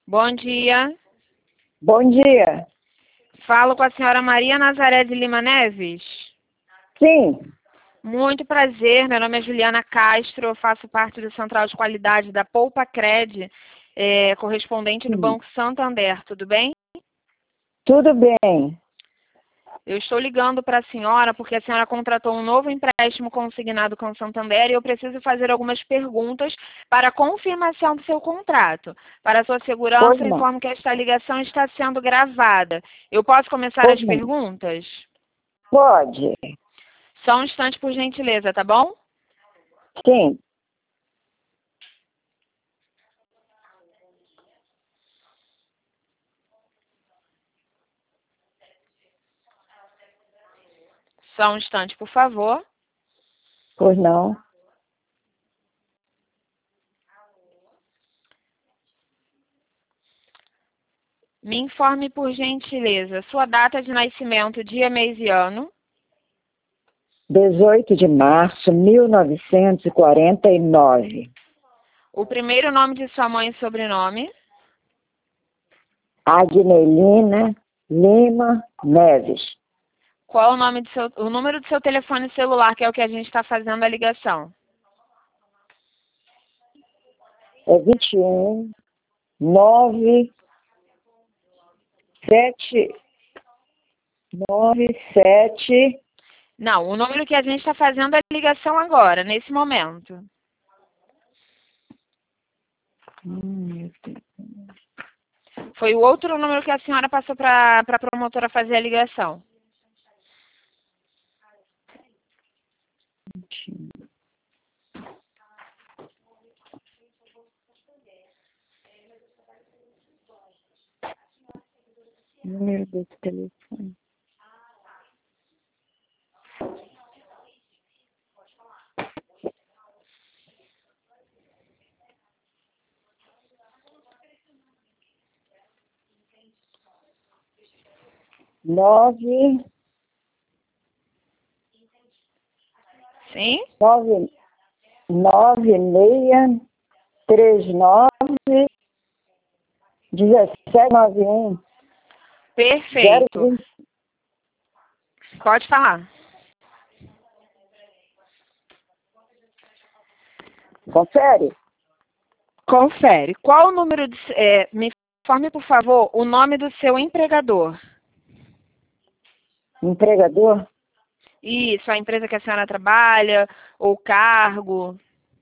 Bom dia. Bom dia. Falo com a senhora Maria Nazaré de Lima Neves. Sim. Muito prazer, meu nome é Juliana Castro, eu faço parte do Central de Qualidade da Poupa Cred, correspondente do Banco Santander, tudo bem? Tudo bem. Eu estou ligando para a senhora porque a senhora contratou um novo empréstimo consignado com o Santander e eu preciso fazer algumas perguntas para a confirmação do seu contrato. Para a sua segurança, Pois não. informo que esta ligação está sendo gravada. Eu posso começar Pois as não. perguntas? Pode. Só um instante, por gentileza, tá bom? Sim. Só um instante, por favor. Pois não. Me informe, por gentileza, sua data de nascimento, dia, mês e ano. 18 de março, 1949. O primeiro nome de sua mãe e sobrenome. Agnelina Lima Neves. Qual o número do seu telefone celular, que é o que a gente está fazendo a ligação? É 21 9 7 9 7. Não, o número que a gente está fazendo a ligação agora, nesse momento. Meu Deus. Foi o outro número que a senhora passou para a promotora fazer a ligação. 21. Número desse telefone. Nove Sim? 9639 1791 Perfeito. 020. Pode falar. Confere? Confere. Qual o número de... me informe, por favor, o nome do seu empregador. Empregador? Isso, a empresa que a senhora trabalha, ou cargo.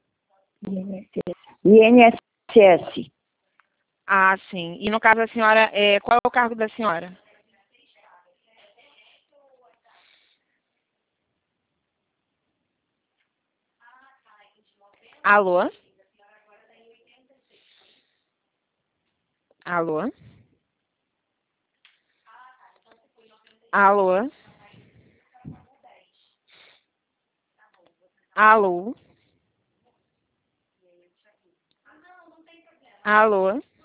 INSS. Ah, sim. E no caso da senhora, qual é o cargo da senhora? Alô? Alô? Alô? Alô? Alô?